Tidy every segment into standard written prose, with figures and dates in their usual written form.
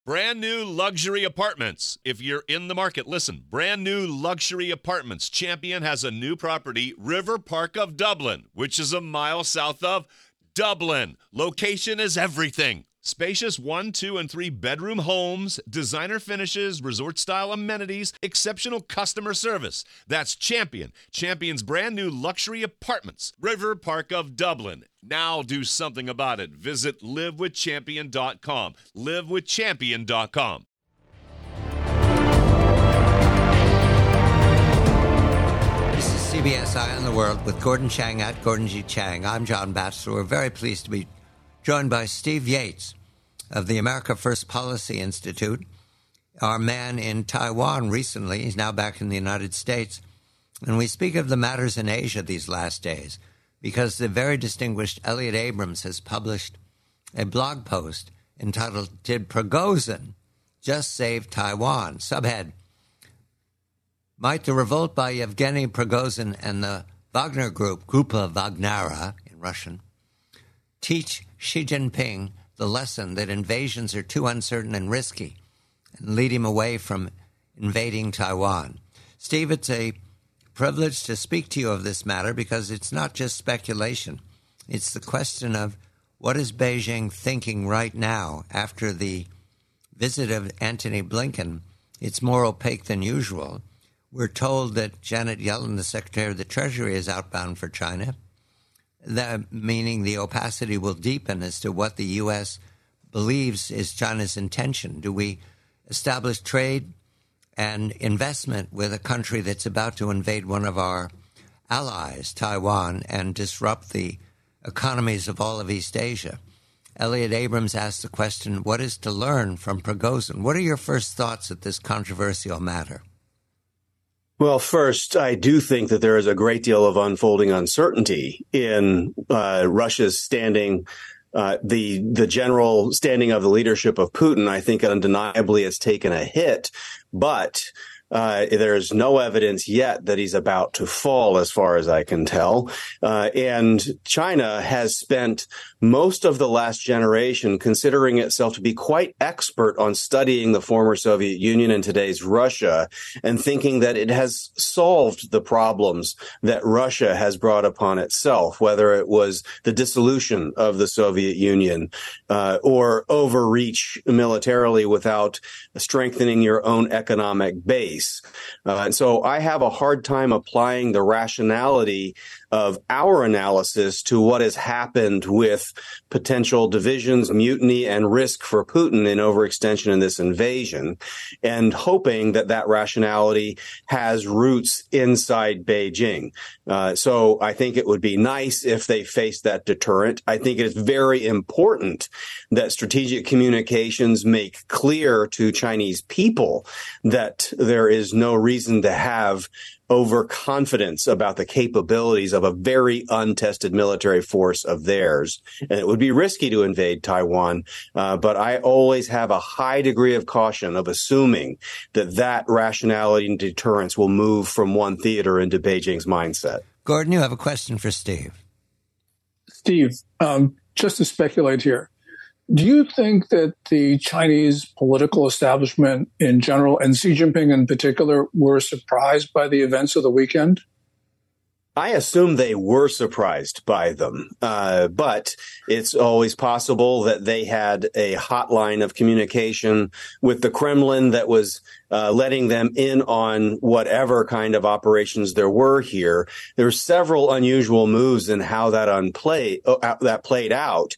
Brand new luxury apartments. If you're in the market, listen. Brand new luxury apartments. Champion has a new property, River Park of Dublin, which is a mile south of Dublin. Location is everything. Spacious 1, 2, and 3 bedroom homes, designer finishes, resort-style amenities, exceptional customer service. That's Champion. Champion's brand new luxury apartments, River Park of Dublin. Now do something about it. Visit livewithchampion.com. livewithchampion.com. This is CBS Eye on the World with Gordon Chang at Gordon G. Chang. I'm John Batchelor. We're very pleased to be joined by Steve Yates of the America First Policy Institute, our man in Taiwan recently. He's now back in the United States. And we speak of the matters in Asia these last days because the very distinguished Elliot Abrams has published a blog post entitled, "Did Prigozhin Just Save Taiwan?" Subhead, "Might the revolt by Yevgeny Prigozhin and the Wagner Group, Grupa Wagnera in Russian, teach Xi Jinping the lesson that invasions are too uncertain and risky and lead him away from invading Taiwan?" Steve, it's a privilege to speak to you of this matter because it's not just speculation. It's the question of what is Beijing thinking right now after the visit of Antony Blinken. It's more opaque than usual. We're told that Janet Yellen, the Secretary of the Treasury, is outbound for China. That meaning the opacity will deepen as to what the U.S. believes is China's intention. Do we establish trade and investment with a country that's about to invade one of our allies, Taiwan, and disrupt the economies of all of East Asia? Elliot Abrams asked the question, what is to learn from Prigozhin? What are your first thoughts at this controversial matter? Well, first, I do think that there is a great deal of unfolding uncertainty in Russia's standing, the general standing of the leadership of Putin. I think undeniably it's taken a hit, but there's no evidence yet that he's about to fall, as far as I can tell. And China has spent most of the last generation considering itself to be quite expert on studying the former Soviet Union and today's Russia and thinking that it has solved the problems that Russia has brought upon itself, whether it was the dissolution of the Soviet Union or overreach militarily without strengthening your own economic base. And so I have a hard time applying the rationality of our analysis to what has happened with potential divisions, mutiny, and risk for Putin in overextension in this invasion, and hoping that that rationality has roots inside Beijing. So I think it would be nice if they faced that deterrent. I think it is very important that strategic communications make clear to Chinese people that there is no reason to have overconfidence about the capabilities of a very untested military force of theirs. And it would be risky to invade Taiwan. But I always have a high degree of caution of assuming that that rationality and deterrence will move from one theater into Beijing's mindset. Gordon, you have a question for Steve. Steve, just to speculate here, do you think that the Chinese political establishment in general, and Xi Jinping in particular, were surprised by the events of the weekend? I assume they were surprised by them, but it's always possible that they had a hotline of communication with the Kremlin that was letting them in on whatever kind of operations there were here. There were several unusual moves in how that played out.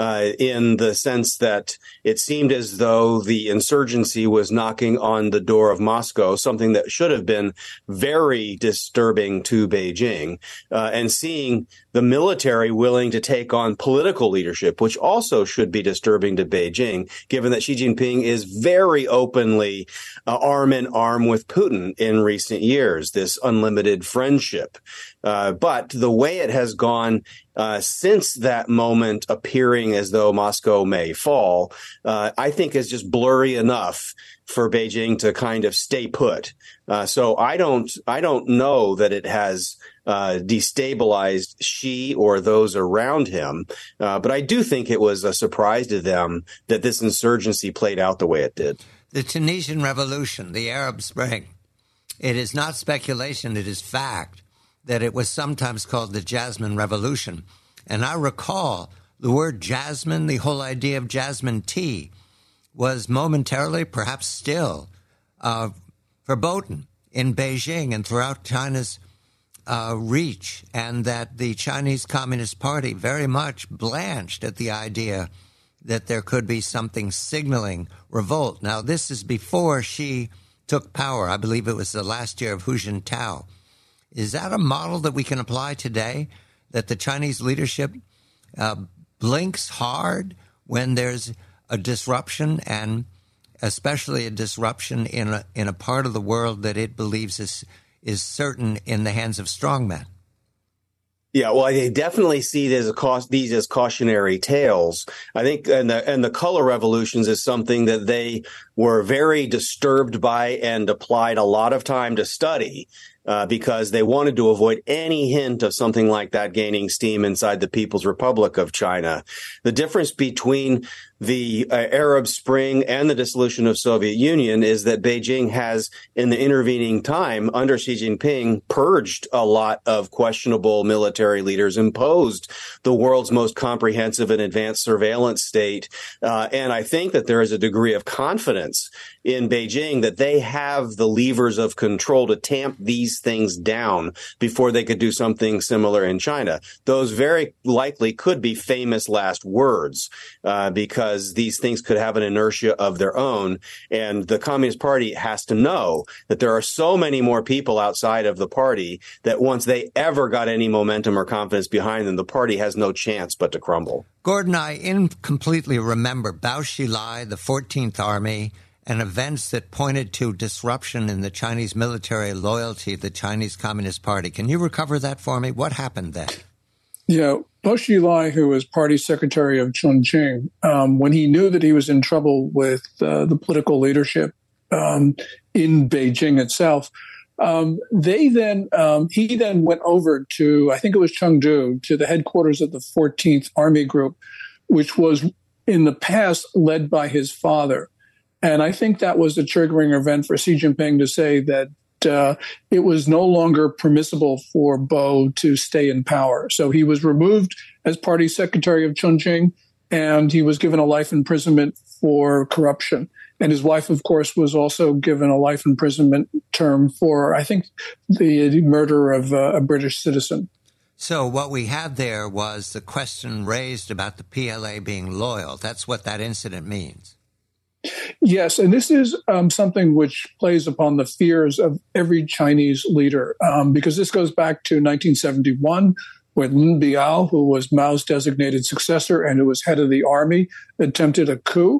In the sense that it seemed as though the insurgency was knocking on the door of Moscow, something that should have been very disturbing to Beijing, and seeing the military willing to take on political leadership, which also should be disturbing to Beijing, given that Xi Jinping is very openly arm in arm with Putin in recent years, this unlimited friendship. But the way it has gone since that moment appearing as though Moscow may fall, I think is just blurry enough for Beijing to kind of stay put. So I don't know that it has destabilized Xi or those around him. But I do think it was a surprise to them that this insurgency played out the way it did. The Tunisian Revolution, the Arab Spring, it is not speculation, it is fact that it was sometimes called the Jasmine Revolution. And I recall the word jasmine, the whole idea of jasmine tea, was momentarily, perhaps still, verboten in Beijing and throughout China's reach, and that the Chinese Communist Party very much blanched at the idea that there could be something signaling revolt. Now, this is before Xi took power. I believe it was the last year of Hu Jintao. Is that a model that we can apply today, that the Chinese leadership blinks hard when there's a disruption, and especially a disruption in a part of the world that it believes is certain in the hands of strongmen? Yeah, well, I definitely see these as cautionary tales. I think, and the color revolutions is something that they were very disturbed by and applied a lot of time to study. Because they wanted to avoid any hint of something like that gaining steam inside the People's Republic of China. The difference between the Arab Spring and the dissolution of Soviet Union is that Beijing has, in the intervening time, under Xi Jinping, purged a lot of questionable military leaders, imposed the world's most comprehensive and advanced surveillance state. And I think that there is a degree of confidence in Beijing that they have the levers of control to tamp these things down before they could do something similar in China. Those very likely could be famous last words, because these things could have an inertia of their own. And the Communist Party has to know that there are so many more people outside of the party that once they ever got any momentum or confidence behind them, the party has no chance but to crumble. Gordon, I incompletely remember Bao Xilai, the 14th Army, and events that pointed to disruption in the Chinese military loyalty of the Chinese Communist Party. Can you recover that for me? What happened then? Yeah, Bao Xilai, who was party secretary of Chongqing, when he knew that he was in trouble with the political leadership in Beijing itself, he then went over to, I think it was Chengdu, to the headquarters of the 14th Army Group, which was in the past led by his father. And I think that was a triggering event for Xi Jinping to say that it was no longer permissible for Bao to stay in power. So he was removed as party secretary of Chongqing, and he was given a life imprisonment for corruption. And his wife, of course, was also given a life imprisonment term for, I think, the murder of a British citizen. So what we had there was the question raised about the PLA being loyal. That's what that incident means. Yes, and this is something which plays upon the fears of every Chinese leader, because this goes back to 1971, when Lin Biao, who was Mao's designated successor and who was head of the army, attempted a coup.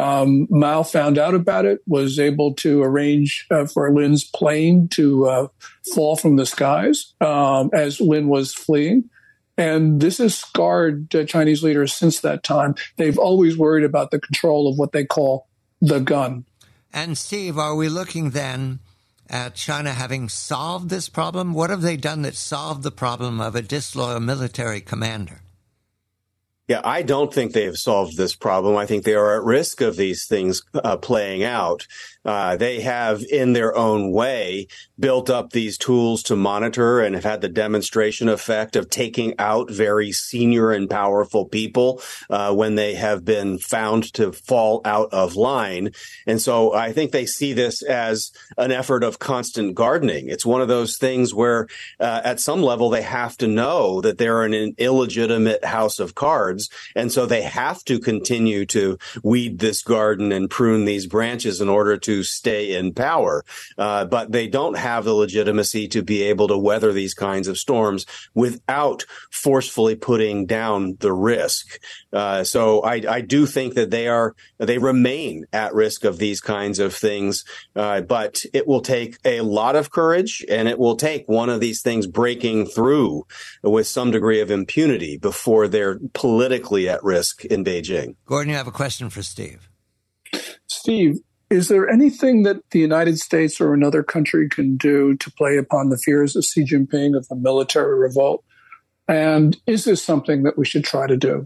Mao found out about it, was able to arrange for Lin's plane to fall from the skies as Lin was fleeing. And this has scarred Chinese leaders since that time. They've always worried about the control of what they call the gun. And Steve, are we looking then at China having solved this problem? What have they done that solved the problem of a disloyal military commander? Yeah, I don't think they have solved this problem. I think they are at risk of these things playing out. They have, in their own way, built up these tools to monitor and have had the demonstration effect of taking out very senior and powerful people when they have been found to fall out of line. And so I think they see this as an effort of constant gardening. It's one of those things where at some level they have to know that they're in an illegitimate house of cards. And so they have to continue to weed this garden and prune these branches in order to stay in power. But they don't have the legitimacy to be able to weather these kinds of storms without forcefully putting down the risk. So I do think that they remain at risk of these kinds of things. But it will take a lot of courage, and it will take one of these things breaking through with some degree of impunity before they're politically at risk in Beijing. Gordon, you have a question for Steve. Steve, Is there anything that the United States or another country can do to play upon the fears of Xi Jinping of a military revolt? And is this something that we should try to do?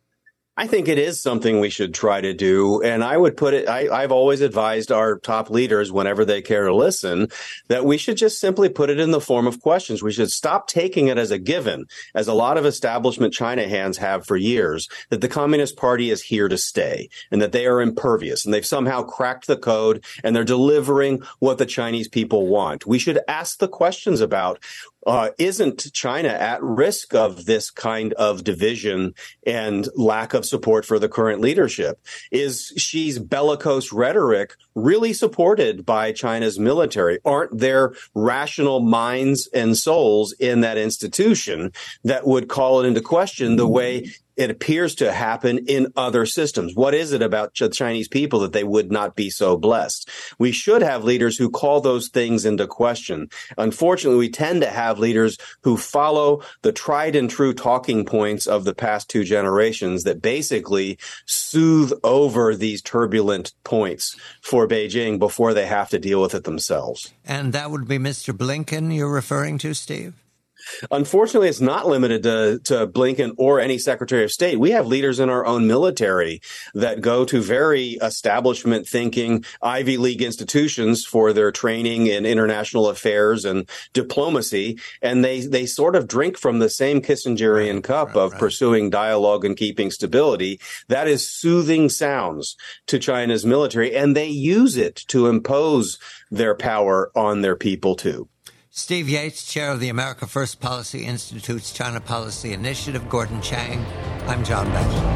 I think it is something we should try to do. And I would put it, I've always advised our top leaders, whenever they care to listen, that we should just simply put it in the form of questions. We should stop taking it as a given, as a lot of establishment China hands have for years, that the Communist Party is here to stay and that they are impervious and they've somehow cracked the code and they're delivering what the Chinese people want. We should ask the questions about, isn't China at risk of this kind of division and lack of support for the current leadership? Is Xi's bellicose rhetoric really supported by China's military? Aren't there rational minds and souls in that institution that would call it into question the way it appears to happen in other systems? What is it about the Chinese people that they would not be so blessed? We should have leaders who call those things into question. Unfortunately, we tend to have leaders who follow the tried and true talking points of the past two generations that basically soothe over these turbulent points for Beijing before they have to deal with it themselves. And that would be Mr. Blinken you're referring to, Steve? Unfortunately, it's not limited to Blinken or any Secretary of State. We have leaders in our own military that go to very establishment thinking Ivy League institutions for their training in international affairs and diplomacy. And they sort of drink from the same Kissingerian cup of pursuing dialogue and keeping stability. That is soothing sounds to China's military, and they use it to impose their power on their people, too. Steve Yates, chair of the America First Policy Institute's China Policy Initiative. Gordon Chang. I'm John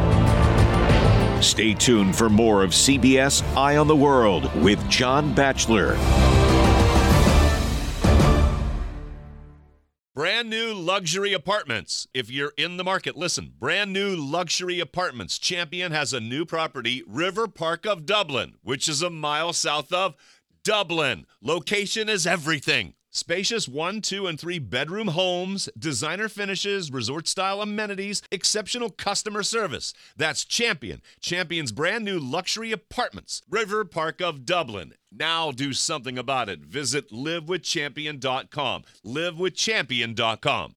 Batchelor. Stay tuned for more of CBS Eye on the World with John Batchelor. Brand new luxury apartments. If you're in the market, listen. Brand new luxury apartments. Champion has a new property, River Park of Dublin, which is a mile south of Dublin. Location is everything. Spacious 1, 2, and 3 bedroom homes, designer finishes, resort-style amenities, exceptional customer service. That's Champion. Champion's brand new luxury apartments. River Park of Dublin. Now do something about it. Visit livewithchampion.com. livewithchampion.com.